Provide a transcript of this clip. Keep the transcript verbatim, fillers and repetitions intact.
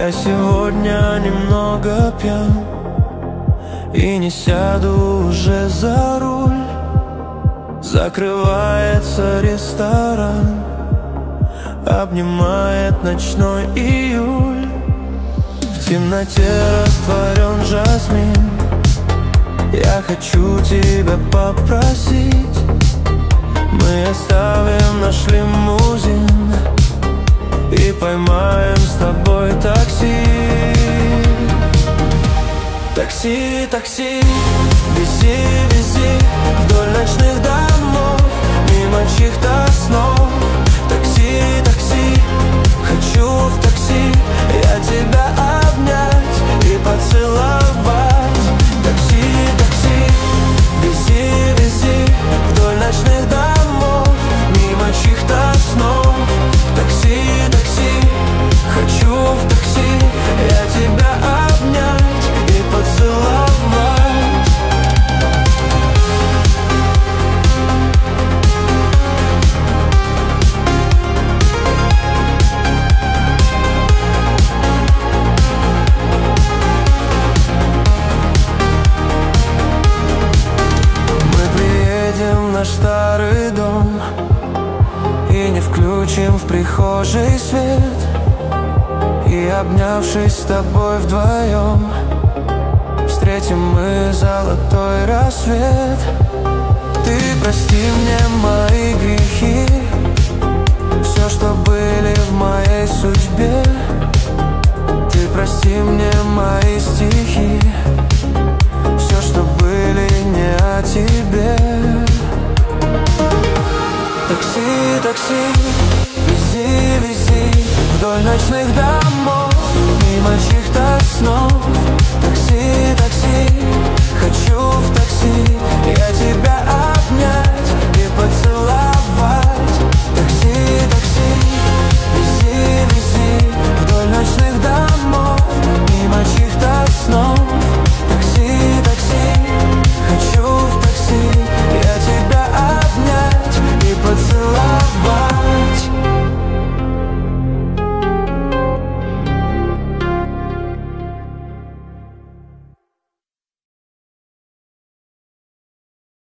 Я сегодня немного пьян и не сяду уже за руль. Закрывается ресторан, обнимает ночной июль. В темноте растворен жасмин. Я хочу тебя попросить, мы оставим наш лимузин и поймаем с тобой такси. Такси, такси, вези, вези вдоль ночных домов, мимо чьих-то снов. Такси, такси, хочу в такси я тебя обнять и поцеловать. Такси, такси, вези, вези вдоль ночных домов, мимо чьих-то снов. Такси, такси, хочу в такси я тебя обнять и поцеловать. Мы приедем в наш старый дом и не включим в прихожей свет. И, обнявшись с тобой вдвоем, встретим мы золотой рассвет. Ты прости мне мои грехи, все, что были в моей судьбе. Ты прости мне мои стихи, все, что были не о тебе. Такси, такси, вези, вези вдоль ночных домов, мимо чьих-то снов. Такси, такси, хочу в такси я тебя